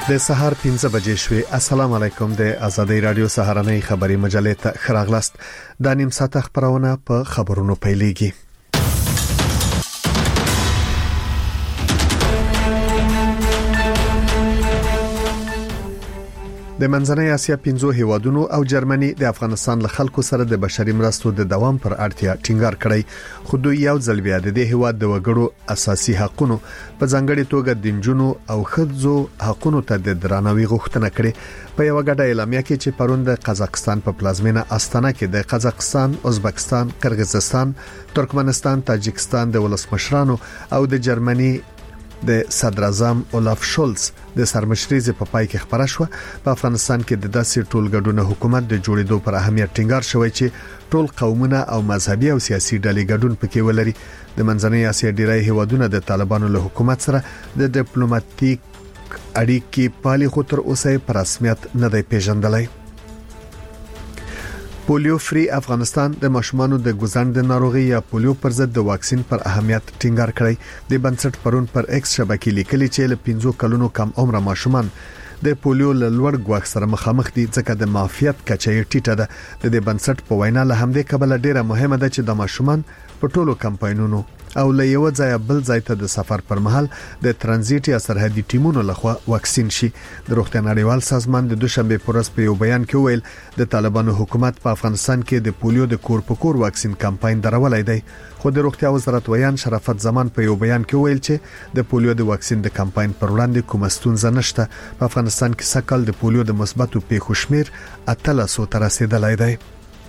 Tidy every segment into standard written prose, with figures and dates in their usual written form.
د سهار 5 بجې شوي. السلام علیکم. د آزادۍ رادیو سهارنۍ خبري مجلې ته خراغلاست. د نیم ساعت خبرونه په خبرونو پیلېږي. د منځنۍ اسیا 5 هیوادونو او جرمني د افغانستان له خلکو سره د بشري مرستو د دوام پر اړتیا ټینګار کړی. خو دوی یو ځل بیا د هیواد د وګړو اساسي حقوقو په ځانګړي توګه د جنونو او ښځو حقوقو ته د درناوي غوښتنه کړې. په یو غټه اعلامیه کې چې پرون د قزاقستان په پلازمینه استانه کې د قزاقستان، ازبکستان، قرغیزستان، ترکمنستان، تاجکستان د ولسمشرانو او د جرمني د صدر اعظم اولاف شولز د سرمشريزه په پای کې خبره شو. په افغانستان کې د داسې ټولګډونه حکومت د جوړېدو پر اهمیت ټینګار شوی چې ټول قومونه او مذهبي او سیاسي ډلې ګډون پکې ولري. د منځنۍ اسیا ډیری هیوادونه د طالبانو له حکومت سره د ډیپلوماټیک اړیکې پالي خو تر اوسه په رسمیت نه دی پیژندلای. پولیو فری افغانستان د ماشومانو د ګوزند ناروغي یا پولیو پر ضد د واکسین پر اهمیت ټینګار کړی. د بنسټ پرون پر ایکس شبکې لیکلي چې له 15 کلونو کم عمر ماشومان د پولیو له لوړ ګواښ سره مخامخ دي ځکه د معافیت کچه یې ټیټه ده. د بنسټ په وینا له همدې کبله ډیره مهمه ده چې د ماشومان په ټولو کمپاینونو او له یو ځای بل ځای ته د سفر پر مهال د ترانزیت یا سرحدي ټیمونو لخوا واکسین شي. د روغتیا نړیوال سازمان د دوشنبه پر ورځ په یو بیان کې ویل د طالبانو حکومت په افغانستان کې د پولیو د کور په کور واکسین کمپاین درولای دی. خو د روغتیا وزارت ویان شرافت زمان په یو بیان کې ویل چې د پولیو د واکسین د کمپاین پر وړاندې کوم ستونزه نشته. په افغانستان کې سکهال د پولیو د مثبتو پیښو شمیر 1300 ته رسیدلی دی.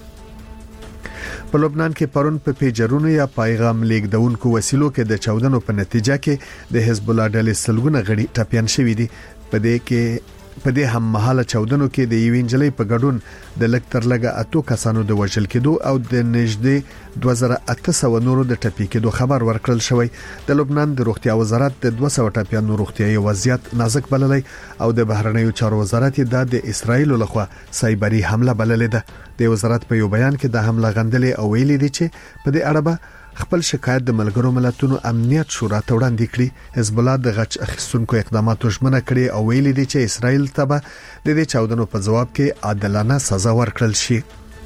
په لبنان کې پرون په پیجرونو یا پیغام لیږدونکو وسیلو کې د چاودنو په نتیجه کې د حزب الله ډلې سلګونه غړي ټپيان شوي دي. په دې هم مهاله چاودنو کې د یوینجلې په ګډون د لکتر لګه اتو کسانو د وژل کېدو او د نږدې 2800 نورو د ټپي کېدو خبر ورکړل شوی. د لبنان د روغتیا وزارت د 200 ټپيانو روغتيایي وضعیت نازک بللی او د بهرنیو چارو وزارت د اسرایل لخوا سایبری حمله بللې ده. د وزارت په یو بیان کې د حمله غندلې او ویلي دي چې په دې اړه خپل شکایت د ملګرو ملتونو امنیت شورا ته وړاندې کړي. حزب الله د غچ اخیستونکو اقداماتو ژمنه کړې او ویلي دي چې اسرایل ته به د دې چاودنو په جواب کې عادلانه سزا ورکړل شي.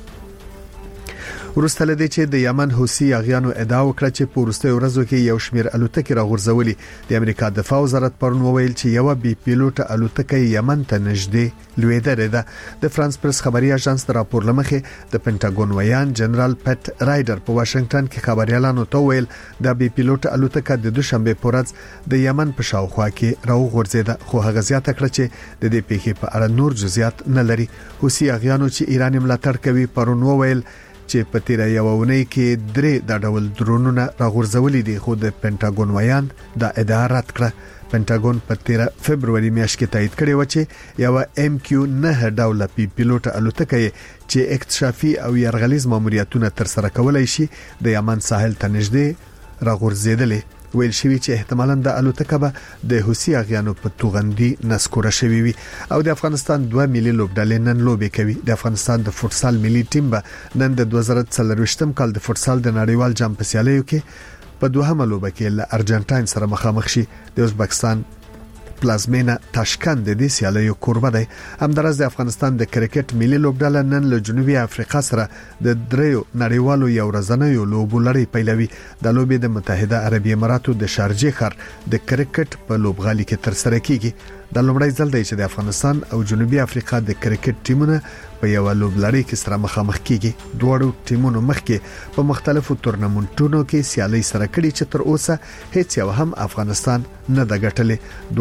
ورسته لدی چې د یمن حوثي اغیانو ادعا وکړه چې په وروستیو ورځو کې یو شمیر الوتکې راغورځولې. د امریکا دفاع وزارت پرون وویل چې یو بي پیلوټ الوتکه یمن ته نږدې لویدره ده. د فرانس پریس خبري اژانس د راپور لمخې د پینټاګون ویان جنرال پټ رایډر په واشنگټن کې خبريالانو ته ویل د بي پیلوټ الوتکه د دوشنبه په ورځ د یمن په شاوخوا کې راغورځیده. خو هغه زیاته کړه چې د دې پیښې په اړه نور جزئیات نه لري. حوثي اغیانو چې ایران ملاتړ کوي پرون وویل چې په تیر یو ونې کې 3 د ډول درونونه راغورځولې دي. خو د پینټاګون ویان د ادعا رد کړه. پینټاګون په 13 فبرवरी میاشت کې تایید کړی و چې یو MQ-9 ډول پی پیلوټ الوتکه چې اکتشافي او يرغلیز ماموریتونه تر سره کولای شي د یمن ساحل ته نږدې راغورځیدلې. ویل شوی چې احتمالاً د الوتکه به د حوثي اغیانو په توغندي نسکوره شوی وي. او د افغانستان 2 ملي لوبډلې نن لوبې کوي. د افغانستان د فوتسال ملي ټیم به نن د 2023م کال د فوتسال د نړیوال جام په سیالیو کې په دوهمه لوبه کې له ارجنټاین سره مخامخ شي. د ازبکستان پلازمینه تاشکند د دې سیالیو کوربه دی. همدارس د افغانستان د کرکټ ملي لوبډله نن له جنوبي افریقا سره د دریو نړیوالو یو ورځنیو لوبو لړۍ پیلوي. د لوبې د متحده عربی اماراتو د شارجه ښار د کرکټ په لوبغالي کې تر سره کیږي. د لومړی ځل دی چې د افغانستان او جنوبي افریقا د کرکټ ټیمونه په یو لوبلړۍ کې سره مخامخ کیږي. دوه ټیمونو مخکې په مختلفو تورنمنټونو کې سیالي سره کړي چې تر اوسه هیڅ یو هم افغانستان نه د ګټلې.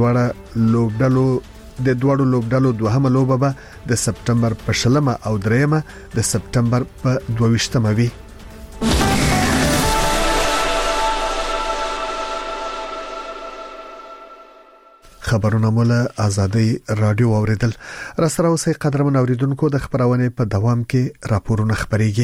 د دوړو لوبډلو دوهمه لوبه به د سپټمبر په 20 او 3 د سپټمبر په 22 وي. خبرونه مولا آزادۍ رادیو اوریدل. را سره اوسې قدرمن اوریدونکو د خبرونه په دوام کې راپورونه خبريږي.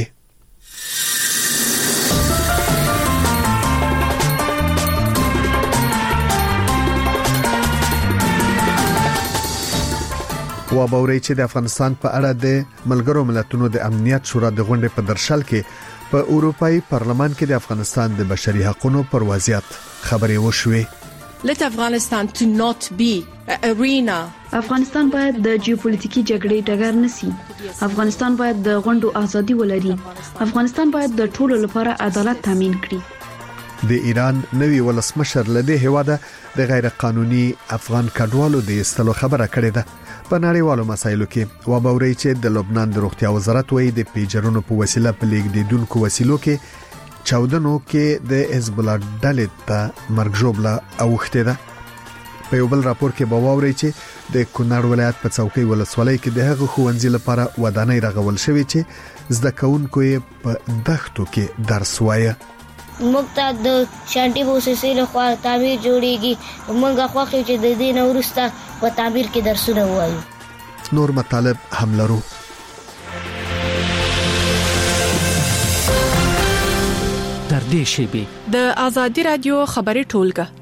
و باوري چې د افغانستان په اړه د ملګرو ملتونو د امنیت شورا د غونډې په درشل کې په اروپאי پارلمان کې د افغانستان د بشري حقوقو پر وضعیت خبرې وشوې. Let Afghanistan to not be an arena. افغانستان باید د جیوپولیټیکي جګړې ډګر نشي. افغانستان باید د غونډو ازادي ولري. افغانستان باید د ټولو لپاره عدالت تامین کړي. د ایران نوی ولسمشر لدې هواده د غیر قانوني افغان کډوالو د استلو خبره کړې ده. په نړیوالو مسایلو کې وبوري چې د لبنان د روغتیا وزارت وایي د پیجرونو په وسیله په لیږدیدونکو وسیلو کې چاودنو کې د حزب الله ډلې ته مرګ ژوبله اوښته ده. په یو بل راپور کې باوري چې د کونړ ولایت په څوکۍ ولسوالۍ کې د هغه ښوونځي لپاره ودانۍ رغول شوې چې زده کوونکو یې په دښتو کې درس وایي. موږ ته د شانټي بوسسي له خوا تعمیر جوړیږي. موږ خوښ یو چې د دې نه وروسته په تعمیر کې درسونه وایو. نور مطالب هم لرو. در دې شیبې د آزادي رادیو خبري ټولګه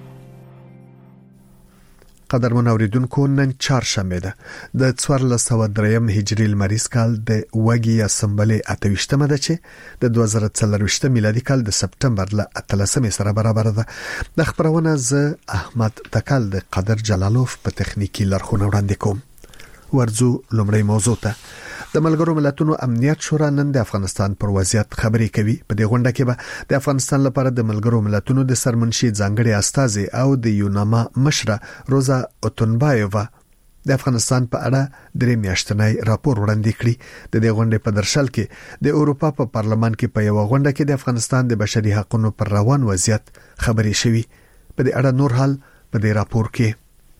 قدرمن اوریدونکو نن چهارشنبه ده د 1403 هجری لمریز کال د وګي اسمبلې 28مه ده چې د 2023 میلادي کال د سپټمبر ل 13 سره برابر ده. د خبرونه ز احمد تکل د قدر جلالوف په تخنیکی لارښوونه وړاندې کوم. ورځو لومړی موضوع ته د ملګرو ملتونو امنیت شورا نن د افغانستان پر وضعیت خبرې کوي. په دې غونډه کې به د افغانستان لپاره د ملګرو ملتونو د سرمنشي ځانګړي استازي او د یوناما مشره روزا اوتنبایووا د افغانستان په اړه درې میاشتنی راپور وړاندې کړی. د دې غونډې په درشل کې د اروپا په پارلمان کې په یو غونډه کې د افغانستان د بشري حقوقو پر روان وضعیت خبرې شوې. په دې اړه نور حال په دې راپور کې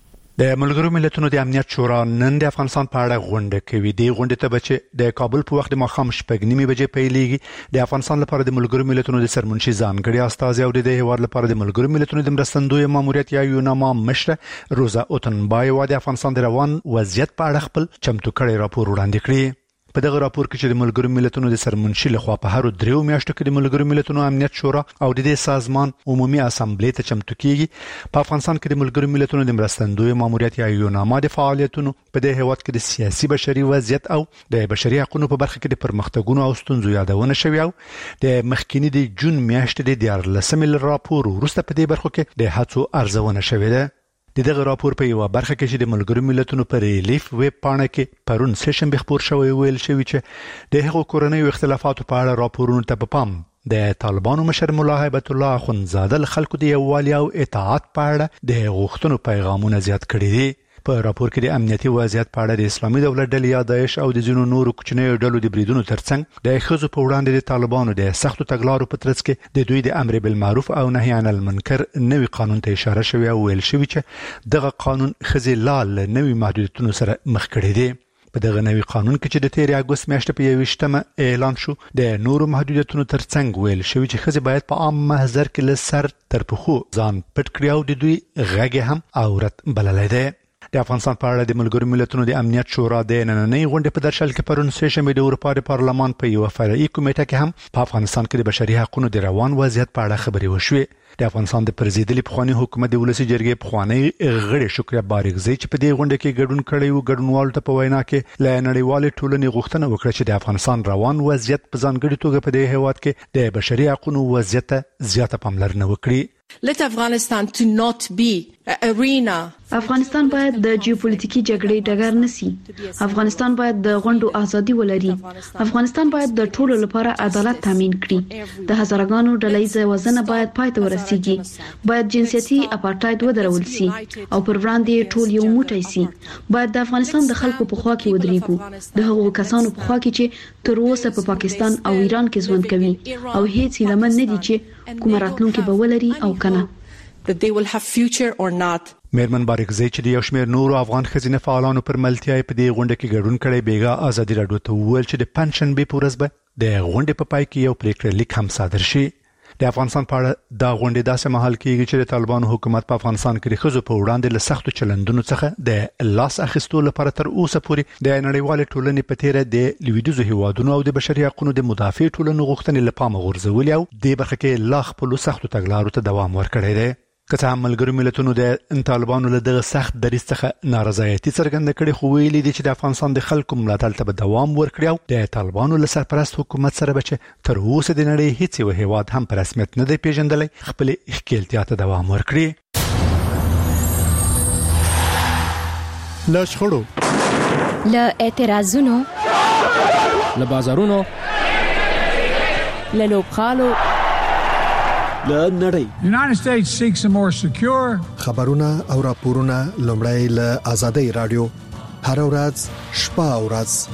د ملګرو ملتونو د امنیت شورا نن د افغانستان په اړه غونډه کوي. د غونډې ته بچ د کابل په وخت د ماښام 6:30 بجې پیلېږي. د افغانستان لپاره د ملګرو ملتونو د سرمنشي ځانګړي استازي او د هیواد لپاره د ملګرو ملتونو د مرستندوی ماموریت یا یوناما مشره روزا اوتنبایووا د افغانستان د روان وضعیت په اړه خپل چمتو کړي راپور وړاندې کړی. په دغه راپور کې چې د ملګرو ملتونو د سرمنشي لخوا په هر 3 میاشتو کې د ملګرو ملتونو امنیت شورا او د دې سازمان عمومي اسامبلې ته چمتو کیږي. په افغانستان کې د ملګرو ملتونو د مرستندوی ماموریت یا یوناما د فعالیتونو په دې هیواد کې د سیاسي بشري وضعیت او د بشري حقوقو په برخه کې د پرمختګونو او ستونزو یادونه شوی او د مخکینی د جون میاشتې د 14 راپور وروسته په دې برخه کې د هڅو ارزونه شوې ده. دغه راپور په یو برخه کې چې د ملګرو ملتونو پر ریلیف ویب پاڼه کې پرون سیشن به خبر شوی ویل شوی چې د هغو کورنۍ اختلافاتو په اړه راپورونه ته پام د طالبانو مشر مولا هیبت الله اخوندزاده خلکو د یووالي او اطاعت په اړه د غوښتنو پیغامونه زیات کړي دي. په راپور کې د امنیتي وضعیت په اړه د اسلامي دولت ډلې یا داعش او د ځینو نورو کوچنیو ډلو د بریدونو ترڅنګ د ښځو په وړاندې د طالبانو د سختو تګلارو په ترڅ کې د دوی د امر بالمعروف او نهي عن المنکر نوي قانون ته اشاره شوی او ویل شوی چې دغه قانون ښځې لا نوي محدودیتونو سره مخ کړي دي. په دغه نوي قانون کې چې د 13 اگست میاشتې په 21مه اعلان شو د نورو محدودیتونو ترڅنګ ویل شوی چې ښځې باید په عام محضر کې له سر تر پښو ځان پټ کړي او د دوی غږ هم عورت بللی دی. د افغانستان په اړه د ملګرو ملتونو د امنیت شورا د نننۍ غونډې په درشل کې پرون سیشن د اروپا د پارلمان په یو فرعي کمیټه کې هم په افغانستان کې د بشري حقوقو د روان وضعیت په اړه خبرې وشوې. د افغانستان د پرزیدلي پخوانی حکومت د ولسی جرګې پخوانی غړي شکریا بارګزی چې په دې غونډه کې ګډون کړی و ګډونوالو ته په وینا کې ل نړیوال ټولنې غوښتنه وکړه چې د افغانستان روان وضعیت په ځانګړي توګه په دې هیواد کې د بشري حقوقو وضعیت زیاته پاملرنه وکړي. Let Afghanistan to not be an arena. افغانستان باید د جیوپولیټیکي جګړې ډګر نشي. افغانستان باید د غونډو ازادي ولري. افغانستان باید د ټولو لپاره عدالت تامین کړي. د هزارګانو ډلهییزه وژنه باید پای ته ورسیږي. باید جنسیتي اپارټاید ودرول شي او پر وړاندې ټول یو موټی شي. باید د افغانستان د خلکو په خوا کې ودرېږو، د هغو کسانو په خوا کې چې تر اوسه په پاکستان او ایران کې ژوند کوي او هیڅ لمن نه دي چې کوم راتلونکي به ولري او کنه. That they will have future or not. میرمن بارګزی چې د یو شمېر نورو افغان ښځینه فعالانو پر ملتیا په دې غونډه کې ګډون کړی بیګا ازادي راډیو ته وویل چې د پنځشنبې په ورځ به د غونډې په پای کې یو پریکړه لیک هم صادر شي. د افغانستان په اړه دا غونډه داسې مهال کېږي چې د طالبانو حکومت په افغانستان کې د ښځو په وړاندې له سختو چلندونو څخه د لاس اخیستو لپاره تر اوسه پورې د نړیوال ټولنې په تیره د لویدیځو هیوادونو او د بشري حقوقو د مدافع ټولنو غوښتنې له پامه غورځولې او د برخه کې لا خپل سختو تګلارو ته دوام ورکړی دی. که څه هم ملګرو ملتونو د طالبانو له دغه سخت دریځ څخه نارضایتي څرګنده کړې، خو ویلي دي چې د افغانستان د خلکو ملاتړ ته به دوام ورکړي او د طالبانو له سرپرست حکومت سره به چې تر اوسه د نړۍ هیڅ یو هیواد هم په رسمیت نه دی پیژندلی خپلې ښکېلتیا ته دوام ورکړي. له شخړو، له اعتراضونو، له بازارونو، له لوبخالو، له نړۍ. United States seeks a more secure. خبرونه او راپورونه لومړی له آزادۍ رادیو هر ورځ شپه او ورځ.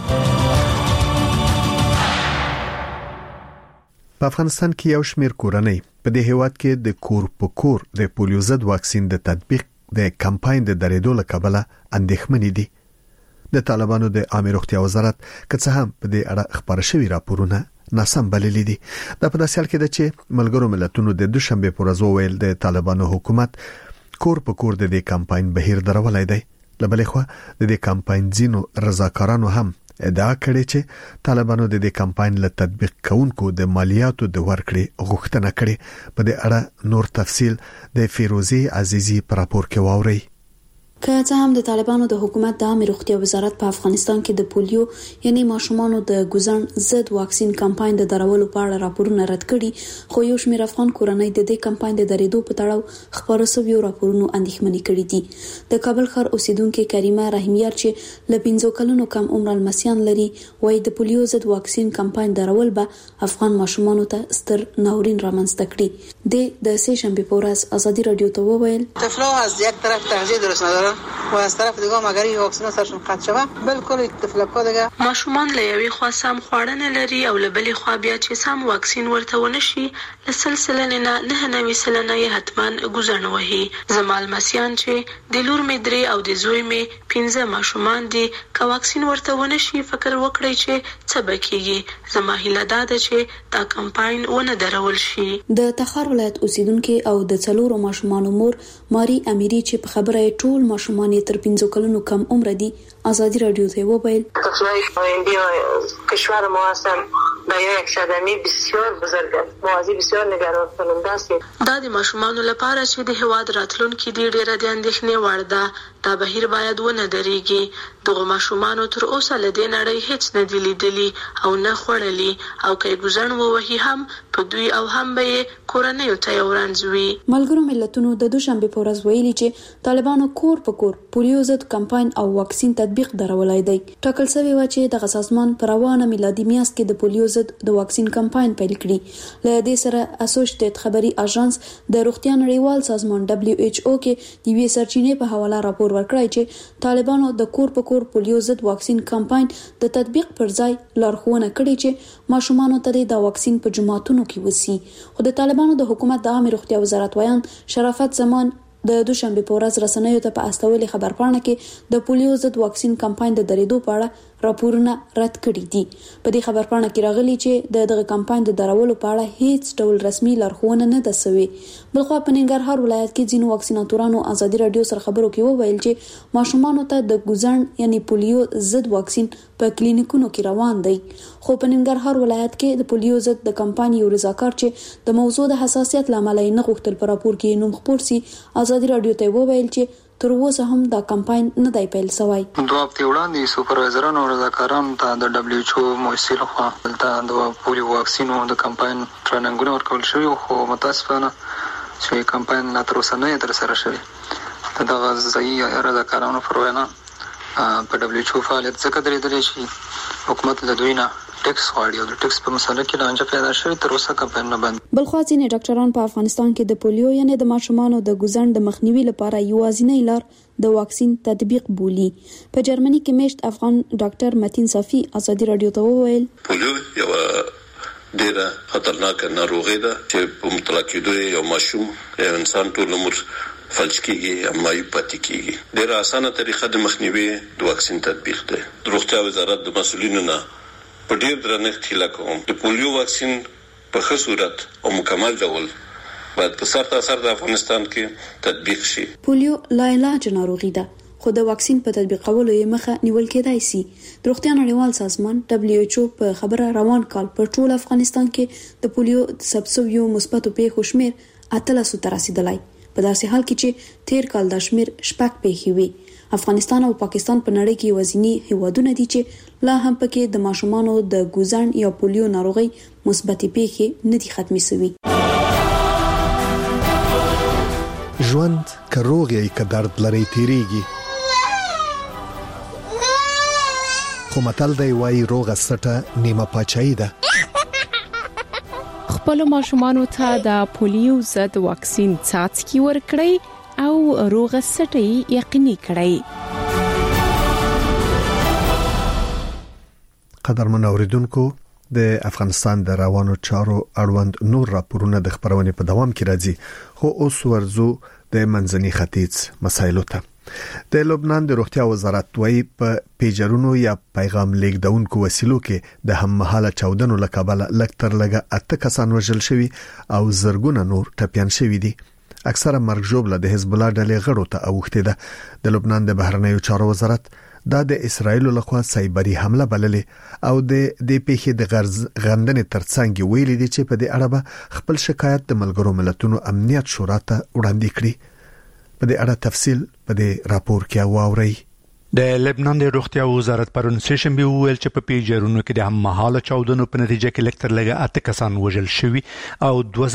په افغانستان کې یو شمېر کورنۍ په دې هیواد کې د کور په کور د پولیو ضد واکسین د تطبیق د کمپاین د درېدو له کبله اندېښمنې دي. د طالبانو د عامه روغتیا وزارت که څه هم په دې اړه خبر شوی راپورونه ناسم بللي دي. دا په داسې حال کې ده چې ملګرو ملتونو د دوشنبه پر ورځ ویل د طالبانو حکومت کور په کور د دې کمپاین بهیر درولای دی. لبلې خو د دې کمپاین ځینو رضاکارانو هم ادعا کړې چې طالبانو د دې کمپاین له تطبیق کوونکو د مالیاتو د ورکړې غوښتنه کړې. په دې اړه نور تفصیل د فیروزی عزیزی پر راپور کې واوري. که څه هم د طالبانو د حکومت د عامه روغتیا وزارت په افغانستان کې د پولیو یعنی ماشومانو د ګوزن ضد واکسین کمپاین د درولو په اړه راپورونه رد کړي، خو یو شمېر افغان کورنۍ د دې کمپاین د درېدو په تړاو خبرو شویو راپورونو اندېښمنې کړې دي. د کابل ښار اوسیدونکو کریمه رحیمیار چې له 15 کلونو کم عمر لمسیان لري، وایي د پولیو ضد واکسین کمپاین درول به افغان ماشومانو ته ستر ناورین رامنځته کړي. د سه شنبه په ورځ ازادي رادیو ته وویل طفل‌ها از یک طرف تغذیه درست ندارن و از طرف دیگه مگر این واکسن سرشون قطع شوه بالکل طفل‌ها دیگه ماشومان له یوې خوا سم خواړه نه لري او له بلې خوا بیا چې سم واکسین ورته ونشي له سلسله نه 9.9% یې حتما ګوزن وهي. زما لمسیان چې د لور مې 3 او د زوی مې 15 ماشومان دي، که واکسین ورته ونشي فکر وکړئ چې څه به کېږي. زما هیله دا ده چې دا کمپاین ونه درول شي. د تخار ولایت اوسیدونکو او د 4 ماشومانو مور ماري امیری چې په خبره ټول ماشومان تر 15 کلونو کم عمر دي آزادی رادیو ته وویل کشور ما هستن در یک صدمه بسیار بزرگ است. موازی بسیار نگران کننده است. دا د ماشومانو لپاره چې د هواد راتلونکي دی ډیره د اندېښنې وړ ده. دا بهیر باید ونه درېږي. دغه ماشومانو تر اوسه له دې نړۍ هیڅ نه دی لیدلی او نه خوړلی، او که ګوزن ووهي هم په دوی او هم به کورنیو ته یو رنځ وي. ملګرو ملتونو د دوشنبه په ورځ ویلي چې طالبانو کور په کور پولیو ضد کمپاین او واکسین تطبیق درولای دی. ټاکل شوی و چې دغه سازمان پر روانه میلادي میاشت کې د پولیو ضد د واکسین کمپاین پیل کړي. له دې سره اسوسییټډ خبري اژانس د روغتیا نړیوال سازمان WHO کې د وی سرچینې په حواله راپور ورکړی چې طالبانو د کور په کور پولیو ضد واکسین کمپاین د تطبیق پر ځای لارښوونه کړې چې ماشومانو ته د واکسین په جماعتونو کې وسی. خو د طالبانو د حکومت د عامه روغتیا وزارت ویان شرافت زمان د دوشنبه په ورځ رسنیو ته په استولې خبرپاڼه کې د پولیو ضد واکسین کمپاین د درېدو په اړه راپورونه رد کړي دي. په دې خبرپاڼه کې راغلي چې دغه کمپاین د درولو په اړه هیڅ ډول رسمي لارښوونه نه ده شوې. بلخو په ننګرهار ولایت کې ځینو واکسیناتورانو ازادي رادیو سره خبرو کې وویل چې ماشومانو ته د ګوزن یعنی پولیو ضد واکسین په کلینیکونو کې روان دی. خو په ننګرهار ولایت کې د پولیو ضد د کمپاین یو رضاکار چې د موضوع د حساسیت لامل نه غوښتل په راپور کې نوم خپور سي ازادي رادیو ته وویل چې تر اوسه هم دا کمپاین نه دی پیل شوی. 2 هفته وړاندې سوپروایزرانو او رضاکارانو ته د WHO مؤسسې لخوا د پولیو واکسینو د کمپاین ترننګونه ورکول شوي، خو متاسفانه چې کمپاین لا تر اوسه نه ترسره شوی. دغه ځایي رضاکارانو پر وینا په WHO فعالیت ځکه درېدلی چې حکومت له دوی نه ټیکس غواړي او د ټیکس په مسله کې لانجه پیدا شوې. تر اوسه کمپاین نه بند. بلخو ځینې ډاکټران په افغانستان کې د پولیو یعنی د ماشومانو د ګوزن د مخنیوي لپاره یوازینی لار د واکسین تطبیق بولی. په جرمني کې میشت افغان ډاکټر متین صافي ازادي رادیو ته وویل پولیو یو ډیره خطرناک ناروغي ده چې په مطلق کې یو ماشوم یو انسان ټول عمر فلج کیږي اما یې پاتې کیږي. ډیره اسانه طریقه د مخنیوي د واکسین تطبیق ده. د روغتیا وزارت د مسؤلینو نه په ډیر درنښت هیله کوم د پولیو واکسین په ښه صورت او مکمل ډول باید په سرتاسر د افغانستان کې تطبیق شي. پولیو لا علاج ناروغي ده، خو د واکسین په تطبیقولو یې مخه نیول کېدای شي. د روغتیا نړیوال سازمان WHO په خبره روان کال په ټول افغانستان کې د پولیو سبسویو مثبتو پیښو شمیر 18 ته رسیدلی. په داسې حال کې چې تیر کال د شمیر 6 پیښې وي. افغانستان او پاکستان په نړۍ کې وزنی هیوادونه دي چې لا هم پکې د ماشومانو د ګوزن یا پولیو ناروغي مثبت پیښې نه دي ختمې شوي. ژوند که روغ یا که درد لري تیریږي، خو متل دی وایي روغه سټه نیمه پاچاهي ده. خپل ماشومانو ته د پولیو ضد واکسین څاڅکي ورکړئ او روغه سټه یقیني کړئ. قدرمن اوریدونکو، د افغانستان د روانو چارو اړوند نور راپورونه د خبرونې په دوام کې راځي، خو اوس ورزو د منځني ختیځ مسایلو ته. د لبنان د روغتیا وزارت وايي په پیجرونو یا پیغام لیږدونکو وسیلو کې د هممهاله چاودنو لکابل لکتر لګه 8 کسان وژل شوي او زرګونه نور ټپيان شوي دي. اکثره مرګ ژوبله د حزب الله ډلې غړو ته اوښته ده. د لبنان د بهرنیو چارو وزارت دا د اسرایل لخوا سایبری حمله بللې او د دې پیښې د غندنې ترڅنګ ویلي دي چې په دې اړه به خپل شکایت د ملګرو ملتونو امنیت شورا ته وړاندې کړي. په دې اړه تفصیل په دې راپور کې واورئ. د لبنان د روغتیا وزارت پرون سیشنبه ویل چې په پیجرونو کې د هممهاله چاودنو په نتیجه کې لکتر لګه 8 کسان وژل شوي او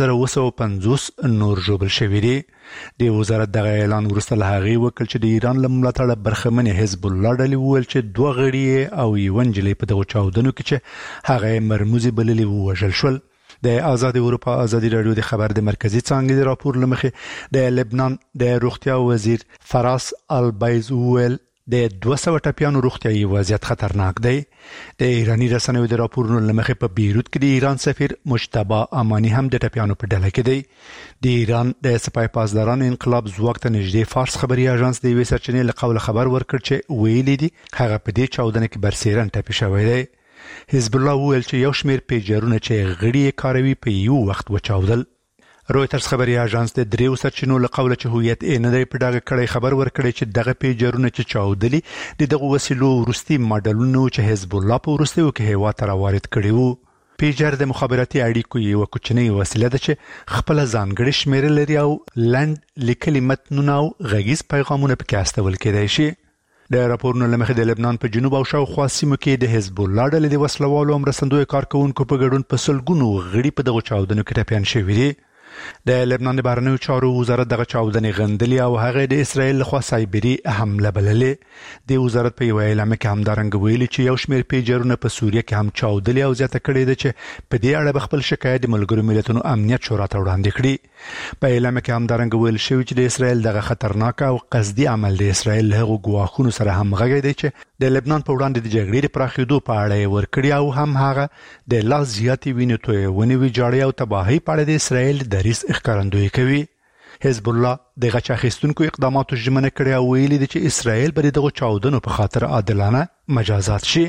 2250 نور ژوبل شوي دي. د وزارت دغه اعلان وروسته له هغې وکړ چې د ایران له ملاتړه برخمن حزب الله ډلې ویل چې 2 غړي او یو نجلۍ په دغه چاودنو کې چې هغه مرموزي بللې وژل شول. د آزاد اروپا ازادي رادیو د خبر د مرکزی څانګې د راپور لمخې د لبنان د روغتیا وزیر فراس البایز ویل د 200 ټپيانو روغتيایي وضعیت خطرناک دی. د ایرانی رسنیو د راپورونو لمخې په بیروت کې د ایران سفیر مجتبی امانی هم د ټپيانو په ډله کې دی. د ایران د سپای پاسداران انقلاب ځواک ته نږدې فارس خبري اژانس د وی سرچینې له قوله خبر ورکړ چې ویلي دي هغه په دې چاودنه کې برسیرن ټپي شوی دی. حزب الله ویل چې یو شمیر پیجرونه چې غړي کاروي په یو وخت وچاودل. رويټرز خبري اژانس د دریو سرچینو له قوله چې هویت یې نه دی په ډاګه کړی خبر ورکړی چې دغه پیجرونه چې چاودلي د دغه وسیلو وروستي ماډلونو چې حزب الله په وروستیو کې هیوا ته راوارد کړي وو. پیجر د مخابراتي اړیکو یو کوچنی وسیله ده چې خپل ځانګړي شمیر لري او لند لیکلي متنونه او غږیز پیغامونه پکې استول کېدای شي. د راپورونو لمخې د لبنان په جنوب او شاوخوا سیمو کې د حزب الله ډلې د وسلوالو مرستندوی کارکونکو په ګډون په سلګونو غړي په دغه چاودنو کې ټپيان شوي دي. د لبنان د بهرنیو چارو وزارت دغه چاودنې غندلې او هغه د اسرایل لخوا سایبری حمله بللې. د وزارت په یو اعلان کې همدارنګ ویلي چې یو شمېر پیجرونه په سوریه کې هم چاودلې او زیاته کړې ده چې په دې اړه خپل شکایت د ملګرو ملتونو امنیت شورا ته وړاندې کړي. په اعلان کې همدارنګ ویل شوی چې د اسرایل دغه خطرناک او قصدي عمل د اسرایل له ګواښونو سره همغږی دی چې د لبنان په وړاندې د جګړې د پراخېدو په اړه ورکړي او هم هغه د لا زیاتې وینې تویونې ویجاړي او تباهي په اړه د اسرایل دریځ ښکارندویي کوي. حزب الله د غچ اخیستونکو اقداماتو ژمنه کړې او ویلي دي چې اسرایل به دغه چاودنو په خاطر عادلانه مجازات شي.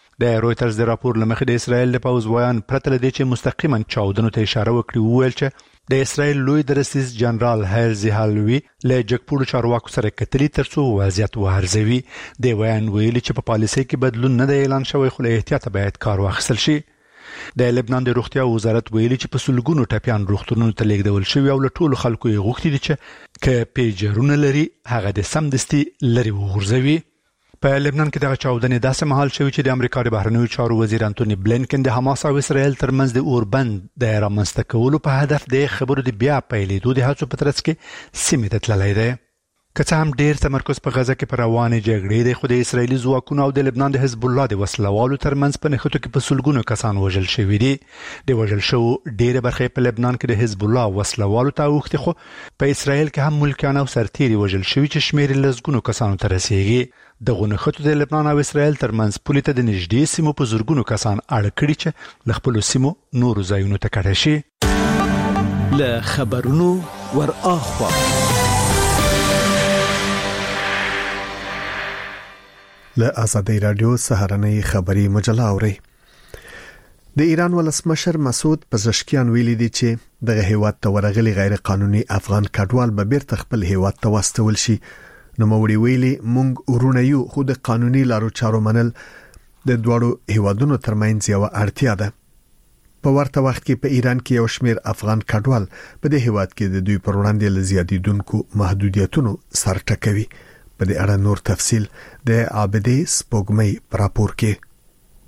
د رويټرز د راپور لمخې د اسرایل د پوز ویان پرته لدی چې مستقیما چاودنو ته اشاره وکړي ویل چې د اسرایل لوی درسیز جنرال هرزي هالوی له جګپوړو چارواکو سره کتلی ترڅو وضعیت وارزوي. د ویان ویلي چې په پالیسي کې بدلون نه دی اعلان شوی خو له احتیاط باید کار واخیستل شي. د لبنان د روغتیا وزارت ویلي چې په سلګونو ټپيان روغتونونو ته لیږدول شوي او له ټولو خلکو یې غوښتي دي چې که پیجرونه لري هغه د سمدستي لري وغورځوي. په لبنان کې دغه چاودنې داسې مهال شوی چې د امریکا د بهرنیو چارو وزیر انټونی بلینکن د حماس او اسرائیل ترمنځ د اوربند د رامنځته کولو په هدف د خبرو د بیا پیلېدو د هڅو په ترڅ کې سیمې ته تللی دی. که څه هم ډیر تمرکز په غزه کې پر روانې جګړې دی خو د اسرایلی ځواکونو او د لبنان د حزب الله د وسلوالو ترمنځ په نښتو کې په سلګونو کسان وژل شوي دي. د وژل شوو ډیره برخه په لبنان کې د حزب الله وسلوالو ته اوښتې خو په اسرایل کې هم ملکیان او سرتیري وژل شوي چې شمېر لږ کسانو ته رسیږي. دغه نښتو د لبنان او اسرایل ترمنځ پولې ته د نږدې سیمو په زرګونو کسان اړ کړي چې له خپلو سیمو نورو ځایونو ته کډه شي. له خبرونو ور اخوا له آزادۍ رادیو سهارنۍ خبری مجله اوري. د ایران ولسمشر مسعود پزشکیان ویلي دي چې دغه هیواد ته ورغلي غیر قانوني افغان کډوال به بیرته خپل هیواد ته واستول شي. نو موري ویلي مونږ ورونه یو خو د قانوني لارو چارو منل د دوړو هیوادونو ترمنځ یو اړتیا ده. په ورته وخت کې په ایران کې یو شمېر افغان کډوال په دې هیواد کې د دوی پر وړاندې لزیاتیدونکو محدودیتونو سر ټکوي. په دې اړه نور تفصیل د عابدې سپوږمۍ راپور کې.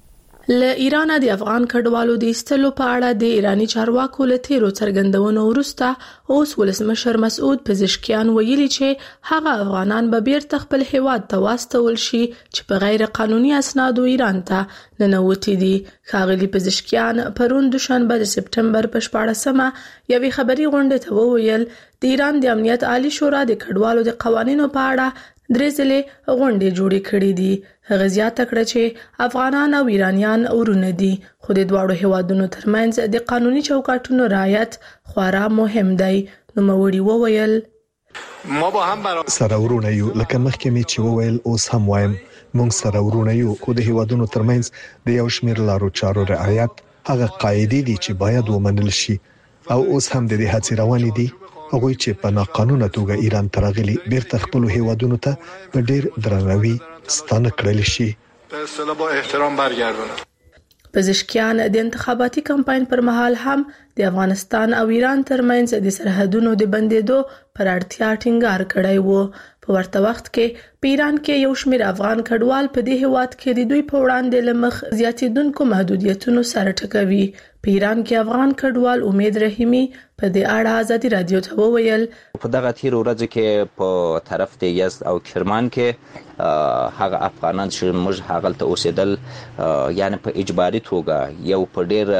له ایران د افغان کډوالو د ایستلو په اړه د ایرانی چارواکو له تیرو څرګندونو وروسته اوس ولسمشر مسعود پزشکیان ویلي چې هغه افغانان به بیرته خپل هیواد ته واستول شي چې په غیر قانوني اسنادو ایران ته ننوتي دي. ښاغلي پزشکیان پرون دوشنبه د سپټمبر په 14مه یوې خبري غونډې ته وویل د ایران د امنیت عالی شورا د کډوالو د قوانینو په اړه درې ځلې غونډې جوړې کړې دي. هغه زیاته کړه چې افغانان او ایرانیان ورونه دي، خو د دواړو هیوادونو ترمنځ د قانوني چوکاټونو رعایت خورا مهم دی. نوموړي وویل ما با هم سره ورونه یو، لکه مخکې مې چې وویل اوس هم وایم، موږ سره ورونه یو، خو د هیوادونو ترمنځ د یو شمېر لارو چارو رعایت هغه قاعدې دي چې باید ومنل شي او اوس هم د دې هڅې روانې دي. هغوی چې په ناقانونه توګه ایران ته راغلي بیرته خپل هیوادونو ته په ډیر درناوي ستانه کړل شي. په اصطلاح با احترام برگردونه. پزشکیان د انتخاباتي کمپاین پر مهال هم د افغانستان او ایران ترمنځ د سرحدونو د بندیدو پر اړتیا ټینګار کړی وو. په ورته وخت کې په ایران کې یو شمېر افغان کډوال په دې هیواد کې د دوی په وړاندې لمخ زیاتېدونکو محدودیتونو سره ټکوي. په ایران کې افغان کډوال امید رحیمی په دې اړه ازادي رادیو ته وویل په دغه تیر ورځ کې په طرف د یزد او کرمان کې هغه افغانان چې موږ هغه ته اوسېدل یعنی په اجباري توګه یو په ډیر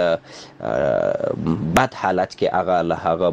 بد حالت کې هغه له هغه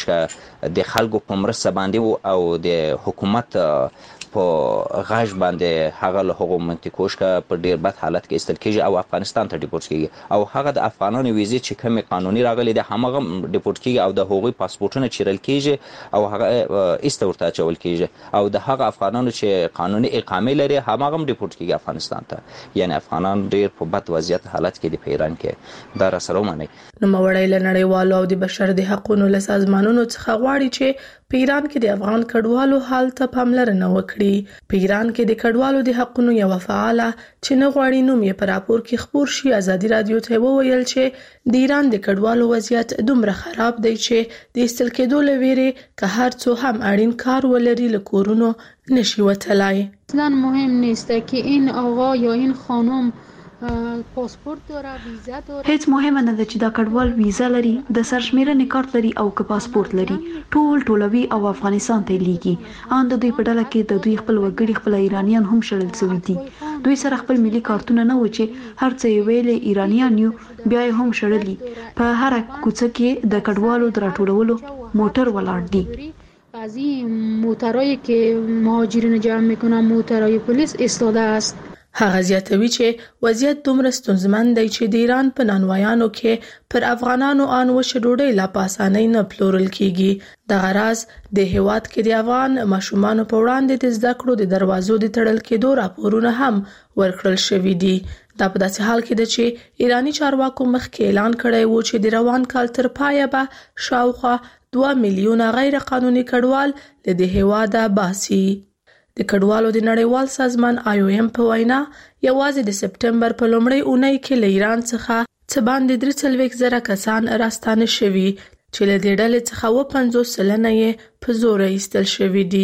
منطقې د خلکو په مرسته باندې او د حکومت په غاښ باندې هغه له هغو منطقو څخه په ډیر بد حالت کې ایستل کېږي او افغانستان ته ډیپورټ کېږي او هغه د افغانانو ویزې چې کومې قانوني راغلي دي همغه ډیپورټ کېږي او د هغوی پاسپورټونه چیرل کېږي او هغه ایسته ورته اچول کېږي او د هغه افغانانو چې قانوني اقامه لري همغه هم ډیپورټ کېږي افغانستان ته. یعنی افغانان ډیر په بد وضعیت حالت کې دي په ایران کې. دا را سره ومني. نوموړی له نړیوالو او د بشر د حقوقو له سازمانونو څخه غواړي چې په ایران کې د افغان کډوالو حال ته پاملرنه وکړي. په ایران کې د کډوالو د حقوقو یو فعاله چې نه غواړي نوم یې په راپور کې خبر شي ازادي رادیو ته وویل چې د ایران د کډوالو وضعیت دومره خراب دی چې د ایستل کېدو لویره که هر څو هم اړین کار ولري له کورونو نشي وتلای. اصلا مهم نیست که این آقا یا این خانم پاسپورت داره، ویزا داره. هیڅ مهمه نه ده چې دا کډوال ویزا لري، د سرشمیرنې کارت لري او که پاسپورت لري. ټولوي او افغانستان ته لیږي. ان د دوی په ډله کې د دوی خپل وګړي خپل ایرانیان هم شړل شوي دي. دوی سره خپل ملي کارتونه نه و چې هر څه یې ویلې ایرانیان یو بیا هم شړلي. په هر کوڅه کې د کډوالو د راټولولو موټر ولاړ دي. از این موترایی که مهاجرین جمع میکنن موترای پلیس ایستاده است. هغه زیاتوي چې وضعیت دومره ستونزمن دی چې د ایران په نانوایانو کې پر افغانانو ان وش ډوډۍ لا پاسانۍ نه پلورل کیږي. د غراز د هیواد کې د افغان ماشومان په وړاندې د زده کړو د دروازو د تړل کېدو راپورونه هم ورکړل شوي دي. دا په داسې حال کې ده چې ایرانی چارواکو مخکې اعلان کړی و چې د روان کال تر پایه به شاوخوا 2 میلیونه غیر قانوني کډوال له دې هیواده باسي. د کډوالو د نړیوال سازمان IOM په وینا یوازې د سپټمبر په لومړۍ اونۍ کې له ایران څخه څه باندې 43,000 کسان راستانه شوي چې له دې ډلې څخه 50% یې په زور ایستل شوي دي.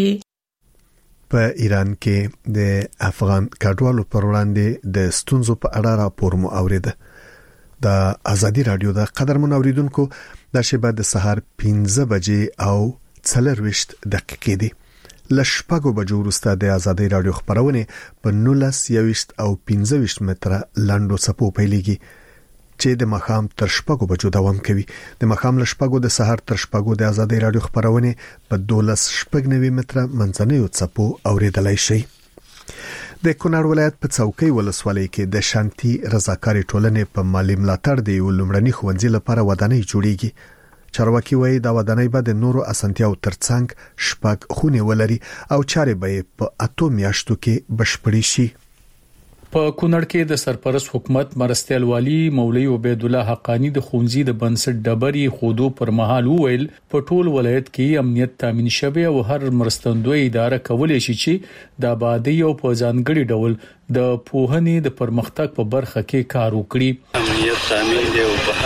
په ایران کې د افغان کډوالو پر وړاندې د ستونزو په اړه راپور مو اوریده. د ازادي رادیو د قدرمن اوریدونکو د شبه د سهار 15 بجې او 24 دقیقې دي. لشپږو بجو وروسته د ازادي رادیو خبرونه په 19 او 15 متره لاندو سپو پیلېږي چې د مخام تر شپږو بجو دوام کوي. د مخام لشپږو د سهار تر شپږو د ازادي رادیو خبرونه په 12 متره منځنیو سپو اوریدلای شي. د کونړ ولایت په څوکۍ ولسوالۍ کې د شانتي رضاکاري ټولنې په مالی ملاتړ د لومړني ښوونځي لپاره ودانۍ جوړیږي. چارواکي وایي دا ودانۍ به د نورو اسانتیاو ترڅنګ شپږ خونې ولري او چارې به په 8 میاشتو کې بشپړې شي. په کونړ کې د سرپرست حکومت مرستیال والی مولوی عبید الله حقانی د ښوونځي د بنسټ ډبرې خودو پر مهال وویل په ټول ولایت کې امنیت تامین شوی او هر مرستندوی اداره کولای شي چې د آبادی او په ځانګړي ډول د پوهنې د پرمختګ په برخه کې کار وکړي. امنیت تامین دی او په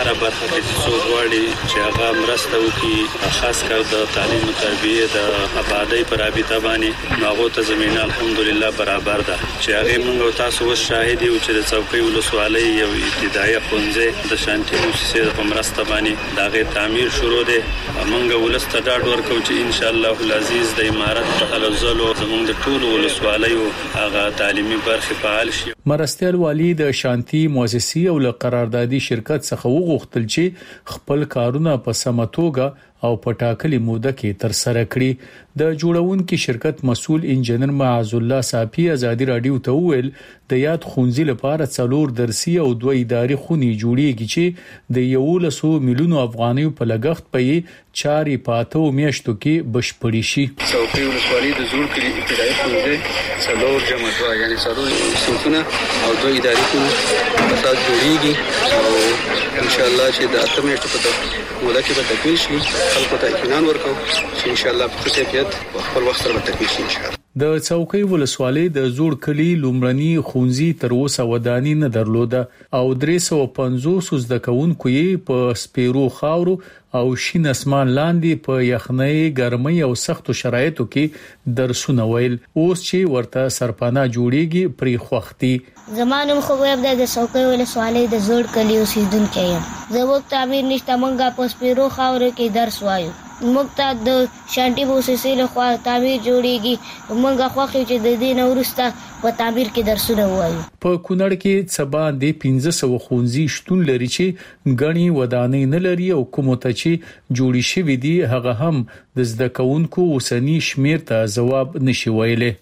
هر برخه کې څو غواړي چې هغه مرسته وکړي، خاص کر د تعلیم او تربیه د آبادی پر رابطه باندې هغه ته زمينه الحمدلله برابر ده چې هغه موږ تاسو وس شاهد یو چې د څوکۍ ولسوالۍ یو ابتدایي ښوونځی د شانتي مؤسسې په مرسته باندې داغه تعمیر شروع ده. موږ ولسته ډاډ ورکو چې ان شاء الله العزيز د امارت په الزلو زموږ د ټولو ولسوالیو هغه تعلیمي برخه فعال شي. مرستیال والی د شانتي مؤسسې او له قراردادي شرکت څخه وغوښتل چې خپل کارونه په سمه توګه او په ټاکلي موده کې تر سره کړي. د جوړونکو شرکت مسؤل انجنیر معاذ الله صافي ازادي رادیو ته وویل د یاد خونځي لپاره 4 درسي او 2 اداري خونې جوړیږي چې د 100 میلیون افغانیو په لګښت په 4 پاتو میاشتو کې بشپړی شي. څوکۍ ولسوالۍ د زوړ کلی ابتدایي ښوونځی 4 جمع 2 یعنی 4 صنفونه او 2 اداري خونې په تاسو جوړیږي او ان شاء الله چې د اتمه میاشتو په موده کې به تکمیل شي. خلکو ته اطمینان ورکو چې ان شاء الله په کیفیت خپل وخت سره به تکمیل شي ان شاء الله. د څوکۍ ولسوالۍ د زوړ کلی لومړني خونځي تر اوسه ودانی نه درلوده او 350 زده کوونکو یې په سپیرو خاورو او شین اسمان لاندې په یخنۍ ګرمۍ او سختو شرایطو کې درسونه ویل. اوس چې ورته سرپانا جوړیږي پری خوختي. زمانم خو ویب د څوکۍ ولسوالۍ د زوړ کلی اوسیدونکو یم. زموږ تعمیر نشته، مونږه په سپیرو خاورو کې درس وایو. موږ ته د شانتي مؤسسې له خوا تعمیر جوړیږي، موږ خوښ چې د دې نورسته په تعمیر کې درسونه وایو. په کونړ کې څبان د 1500 خونځي شتون لري چې غني ودانې نه لري او کوم ته چې جوړی شوی دی هغه هم د زده کوونکو اوسنی شمیر ته جواب نشي ویلې.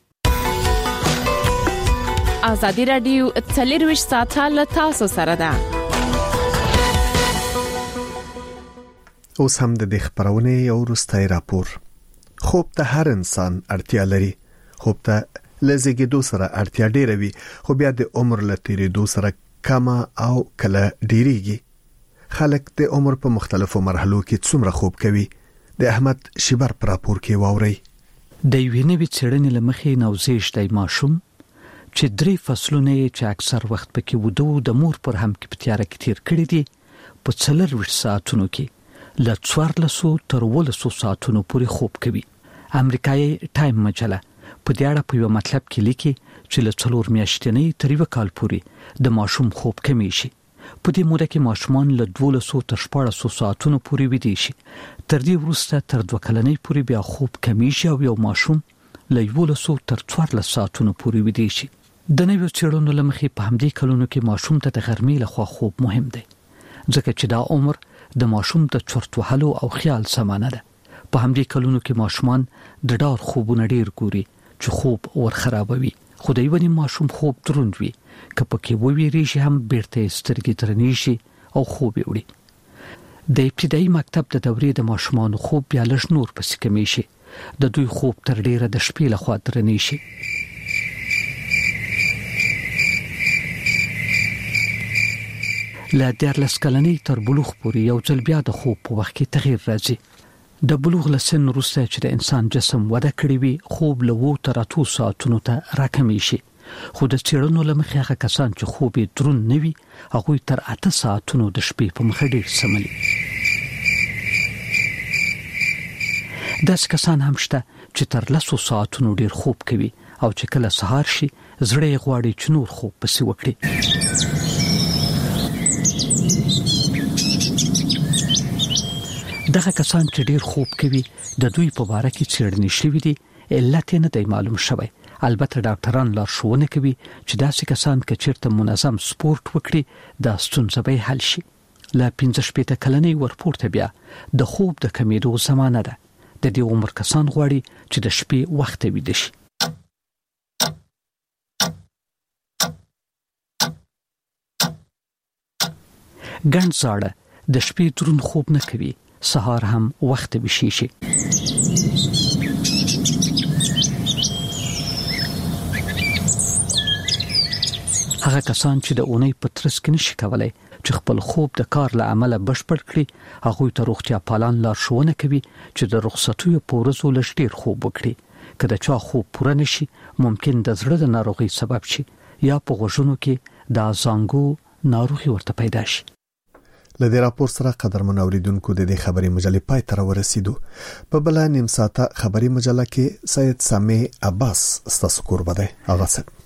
ازادي رادیو 24 ساعته له تاسو سره ده. اوس هم د خبرونه یو وروستي راپور. خوب ته هر انسان اړتیا لري. خوب ته لزګېدو سره اړتیا ډېره وي، خو بیا د عمر له تیریدو سره کم او کله ډېریږي. خلک د عمر په مختلفو مرحلو کې څومره خوب کوي د احمد شیبر پر راپور کې واوري. د وینې څېړنې لمخې نوزیشتای ماشوم چې 3 فصلونه چې اکثر وخت پکې ودو د مور پر هم کې پتیاره کې تیر کړی دي په 4 ساعتونو کې ل 1400 تر 1800 ساعتونو پورې خوب کوي. امریکایي ټایم مجله په دې اړه په یو مطلب کې لیکي چې له 4 میاشتې تر 1 کال پورې د ماشوم خوب کمی شي. په دې موده کې ماشومان له 1200 تر 1400 ساعتونو پورې ویدي شي. تر دې وروسته تر 2 کلنۍ پورې بیا خوب کمی شي او یو ماشوم له 1100 تر 1400 ساعتونو پورې ویدي شي. د نویو څېړنو لمخې په همدې کلونو کې ماشوم ته د غرمې لخوا خوب مهم دی، ځکه چې دا عمر د ماشوم د چرت وهلو او خیال سمانه ده. په همدې کلونو کې ماشومان د ډار خوبونه ډیر ګوري چې خوب ور خرابوي. خو د یو ماشوم خوب دروند وي، که پکې وویریږي هم بیرته سترګې درنې شي او خوب وړي. د ابتدایي مکتب د دورې د ماشومان خوب بیا لږ نور پسې کمی شي. د دوی خوب تر ډیره د شپې لخوا درنې شي. له 14 کلنۍ تر بلوغ پورې یو ځل بیا د خوب په وخت کې تغییر راځي. د بلوغ له سن وروسته چې د انسان جسم وده کړی وي، خوب له 2 تر 8 ساعتونو ته راکمي شي. خو د څېړنو له مخې هغه کسان چې خوب یې دروند نه وي هغه تر 8 ساعتونو د شپې په مخ ډیر سملي. داس کسان هم شته چې تر 10 ساعتونو ډیر خوب کوي او چې کله سهار شي زړه یې غواړي چې نور خوب پسې وکړي. دغه کسان چې ډیر خوب کوي د دوی په اړه کې څېړنې شوې دي، علت نه دی معلوم شوی. البته ډاکټران لارښوونه کوي چې داسې کسان چې چیرته منظم سپورت وکړي د ستونزې به حل شي. له 15 کلنۍ ورپورته بیا د خوب د کمیدو زمانه ده. د دې عمر کسان غواړي چې د شپې وخت ویده شي. ګڼ زاړه د شپې دروند خوب نه کوي، سهار هم وخت وشي شي. هغه کسان چې د اونۍ په ترڅ کې نشي کولای چې خپل خوب د کار له امله بشپړ کړي، هغه ته روغتیا پالان لارښوونه کوي چې د رخصتیو په ورځو لږ ډیر خوب وکړي. که د چا خوب پوره نشي، ممکن د زړه د ناروغۍ سبب شي یا په غوږونو کې د زانګو ناروغي ورته پیدا شي. لدې راپور سره قدرمن اوریدونکو د دې خبري مجلې پای ته ورسېدو. په بل نیم ساعته خبري مجله کې سید سامي عباس ستاسو کور بده. هغه څه